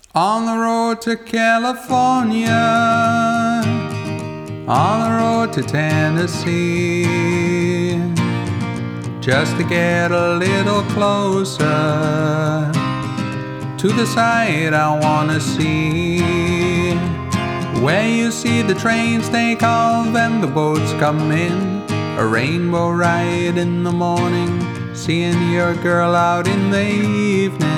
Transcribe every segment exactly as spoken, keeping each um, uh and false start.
On the road to California, on the road to Tennessee, just to get a little closer to the sight I wanna see. Where you see the trains take off and the boats come in, a rainbow ride in the morning, seeing your girl out in the evening.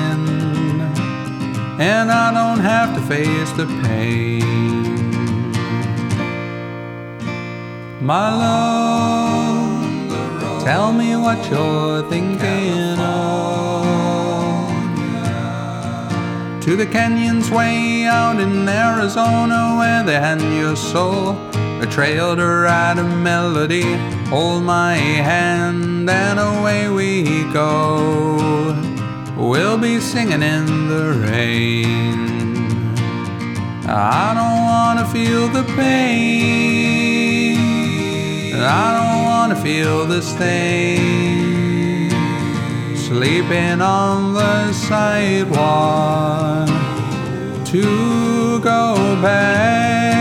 And I don't have to face the pain. My love, tell me what you're thinking of. To the canyons way out in Arizona, where they hand your soul a trail to ride a melody. Hold my hand and away we go. We'll be singing in the rain. I don't wanna feel the pain. I don't wanna feel the stain. Sleeping on the sidewalk to go back.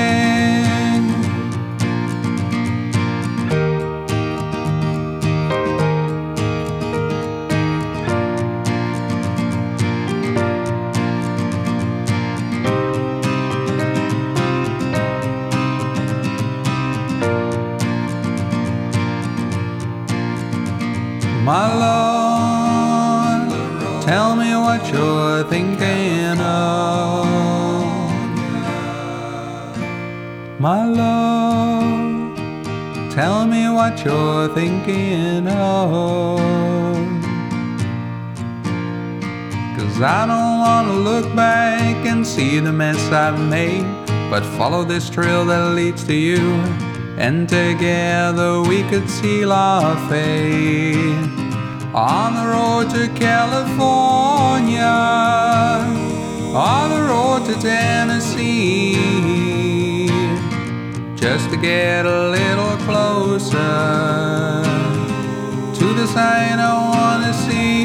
My Lord, tell me what you're thinking of. My Lord, tell me what you're thinking of. 'Cause I don't wanna look back and see the mess I've made, but follow this trail that leads to you, and together we could seal our fate. On the road to California, on the road to Tennessee, just to get a little closer to the sight I wanna see.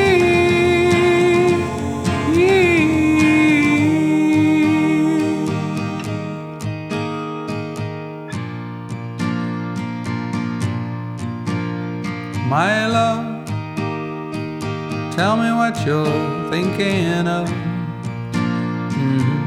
My love, tell me what you're thinking of. Mm-hmm.